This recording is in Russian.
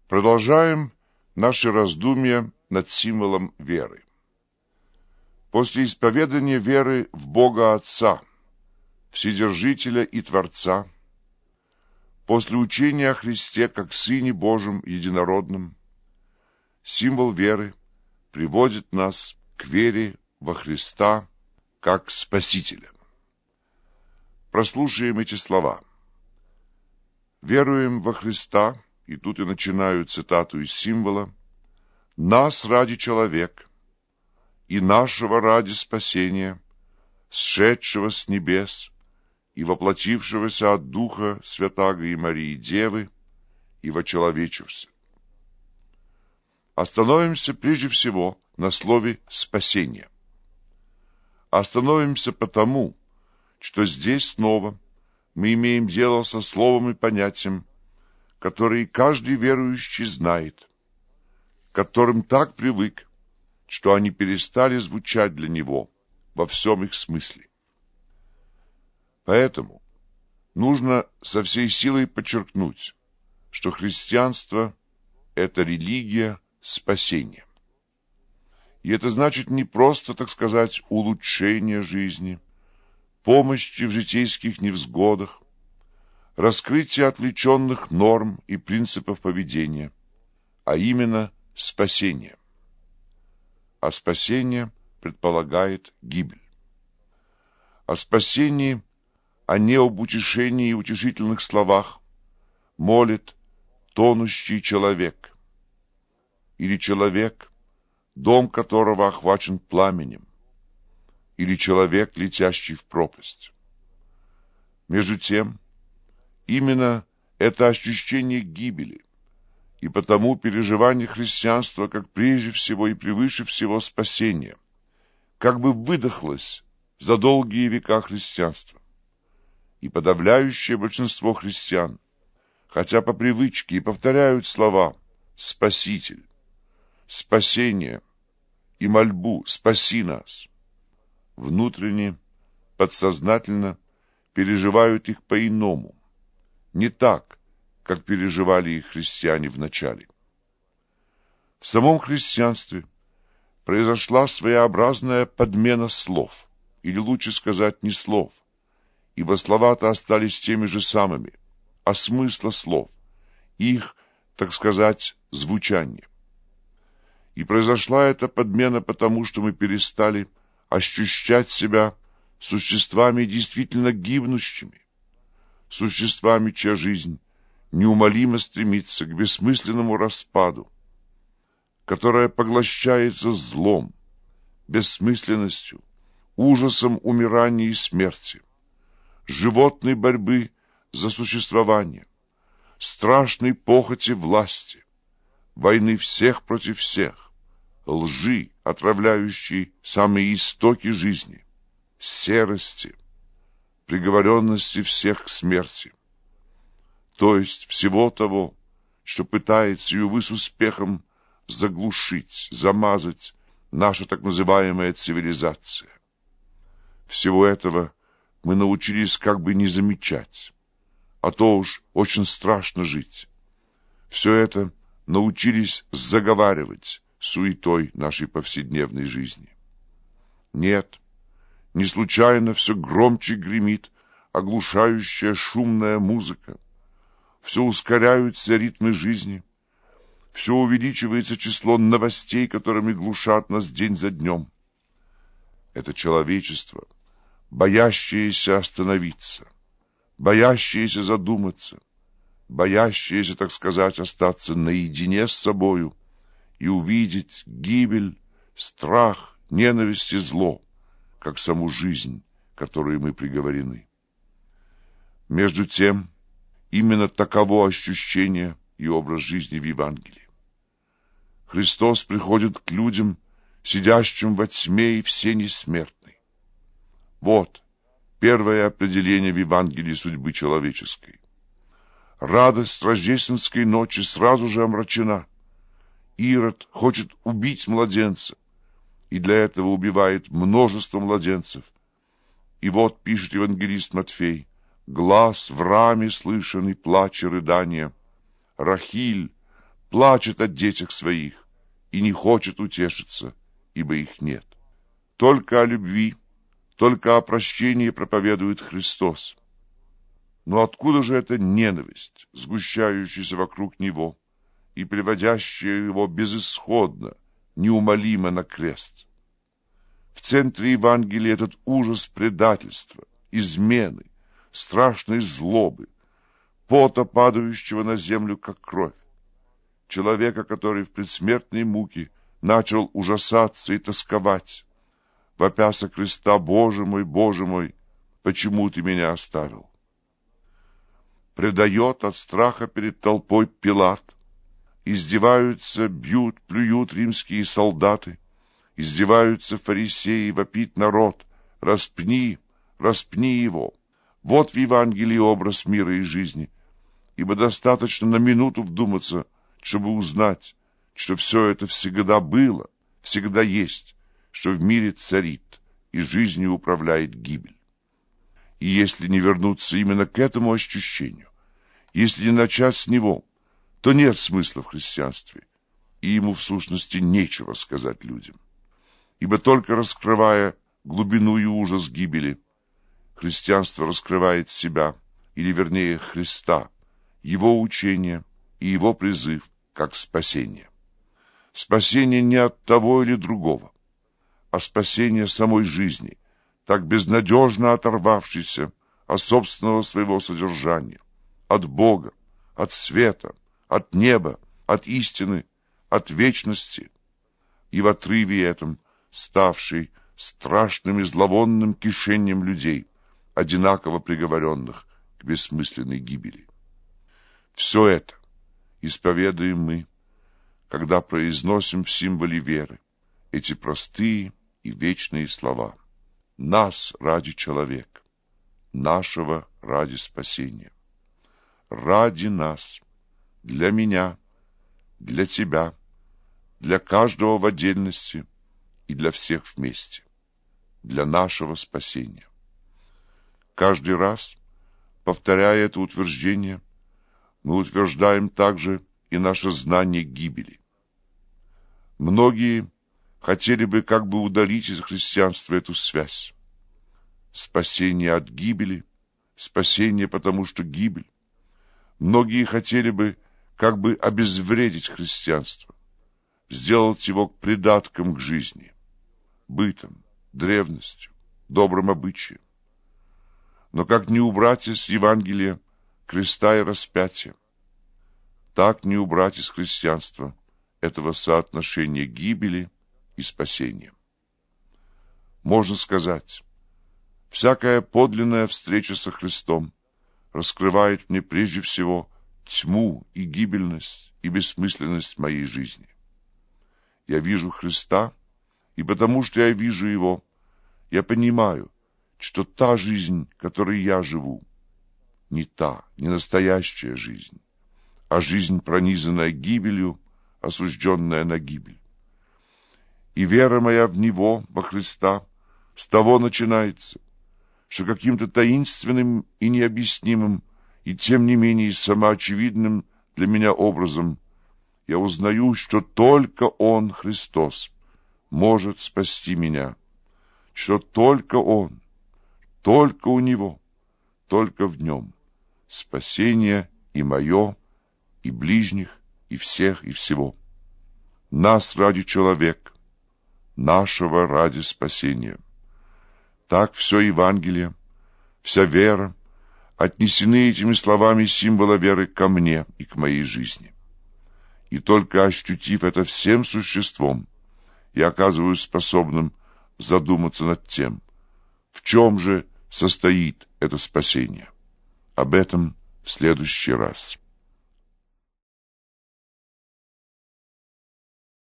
Продолжаем наши раздумья над символом веры. После исповедания веры в Бога Отца, Вседержителя и Творца, после учения о Христе как Сыне Божьем Единородном, символ веры приводит нас к вере во Христа как Спасителя. Прослушаем эти слова. «Веруем во Христа», и тут я начинаю цитату из символа, «нас ради человек и нашего ради спасения, сшедшего с небес и воплотившегося от Духа Святаго и Марии Девы и вочеловечився». Остановимся прежде всего на слове «спасение». Остановимся потому, что здесь снова мы имеем дело со словом и понятием, которые каждый верующий знает, к которым так привык, что они перестали звучать для него во всем их смысле. Поэтому нужно со всей силой подчеркнуть, что христианство – это религия спасения. И это значит не просто, так сказать, улучшение жизни, помощи в житейских невзгодах, раскрытие отвлеченных норм и принципов поведения, а именно спасение. А спасение предполагает гибель. О спасении, а не об утешении и утешительных словах молит тонущий человек, или человек, дом которого охвачен пламенем, или человек, летящий в пропасть. Между тем, именно это ощущение гибели и потому переживание христианства как прежде всего и превыше всего спасения как бы выдохлось за долгие века христианства. И подавляющее большинство христиан, хотя по привычке и повторяют слова «Спаситель», «Спасение» и мольбу «Спаси нас», внутренне, подсознательно переживают их по-иному, не так, как переживали их христиане в начале. В самом христианстве произошла своеобразная подмена слов, или лучше сказать, не слов, ибо слова-то остались теми же самыми, а смысла слов, их, так сказать, звучание. И произошла эта подмена потому, что мы перестали ощущать себя существами действительно гибнущими, существами, чья жизнь неумолимо стремится к бессмысленному распаду, которая поглощается злом, бессмысленностью, ужасом умирания и смерти, животной борьбы за существование, страшной похоти власти, войны всех против всех, лжи, отравляющей самые истоки жизни, серости, приговоренности всех к смерти, то есть всего того, что пытается, и, увы, с успехом заглушить, замазать наша так называемая цивилизация. Всего этого мы научились как бы не замечать, а то уж очень страшно жить. Все это научились заговаривать суетой нашей повседневной жизни. Нет, не случайно все громче гремит оглушающая шумная музыка, все ускоряются ритмы жизни, все увеличивается число новостей, которыми глушат нас день за днем. Это человечество, боящееся остановиться, боящееся задуматься, боящееся, так сказать, остаться наедине с собою и увидеть гибель, страх, ненависть и зло, как саму жизнь, которой мы приговорены. Между тем, именно таково ощущение и образ жизни в Евангелии. Христос приходит к людям, сидящим во тьме и в сени смертной. Вот первое определение в Евангелии судьбы человеческой. Радость рождественской ночи сразу же омрачена. Ирод хочет убить младенца, и для этого убивает множество младенцев. И вот пишет евангелист Матфей: глас в раме слышен и плач и рыдания. Рахиль плачет о детях своих и не хочет утешиться, ибо их нет. Только о любви, только о прощении проповедует Христос. Но откуда же эта ненависть, сгущающаяся вокруг Него и приводящая Его безысходно, неумолимо на крест? В центре Евангелия этот ужас предательства, измены, страшной злобы, пота, падающего на землю, как кровь. Человека, который в предсмертной муке начал ужасаться и тосковать, вопя со креста: Боже мой, почему ты меня оставил? Предает от страха перед толпой Пилат. Издеваются, бьют, плюют римские солдаты. Издеваются фарисеи, вопит народ: распни, распни его. Вот в Евангелии образ мира и жизни. Ибо достаточно на минуту вдуматься, чтобы узнать, что все это всегда было, всегда есть, что в мире царит и жизнью управляет гибель. И если не вернуться именно к этому ощущению, если не начать с него, то нет смысла в христианстве, и ему в сущности нечего сказать людям. Ибо только раскрывая глубину и ужас гибели, христианство раскрывает себя, или вернее Христа, Его учение и Его призыв как спасение. Спасение не от того или другого, а спасение самой жизни, так безнадежно оторвавшейся от собственного своего содержания, от Бога, от света, от неба, от истины, от вечности, и в отрыве этом ставший страшным и зловонным кишением людей, одинаково приговоренных к бессмысленной гибели. Все это исповедуем мы, когда произносим в символе веры эти простые и вечные слова: нас ради человека, нашего ради спасения, ради нас, для меня, для тебя, для каждого в отдельности и для всех вместе, для нашего спасения. Каждый раз, повторяя это утверждение, мы утверждаем также и наше знание гибели. Многие хотели бы как бы удалить из христианства эту связь. Спасение от гибели, спасение потому что гибель. Многие хотели бы как бы обезвредить христианство, сделать его придатком к жизни, бытом, древностью, добрым обычаем. Но как не убрать из Евангелия креста и распятия, так не убрать из христианства этого соотношения гибели и спасения. Можно сказать, всякая подлинная встреча со Христом раскрывает мне прежде всего тьму и гибельность и бессмысленность моей жизни. Я вижу Христа, и потому что я вижу Его, я понимаю, что та жизнь, которой я живу, не та, не настоящая жизнь, а жизнь, пронизанная гибелью, осужденная на гибель. И вера моя в Него, во Христа, с того начинается, что каким-то таинственным и необъяснимым, и тем не менее самоочевидным для меня образом я узнаю, что только Он, Христос, может спасти меня, что только Он, только у Него, только в Нем спасение и мое, и ближних, и всех, и всего. Нас ради человека, нашего ради спасения. Так все Евангелие, вся вера отнесены этими словами символа веры ко мне и к моей жизни. И только ощутив это всем существом, я оказываюсь способным задуматься над тем, в чем же состоит это спасение. Об этом в следующий раз.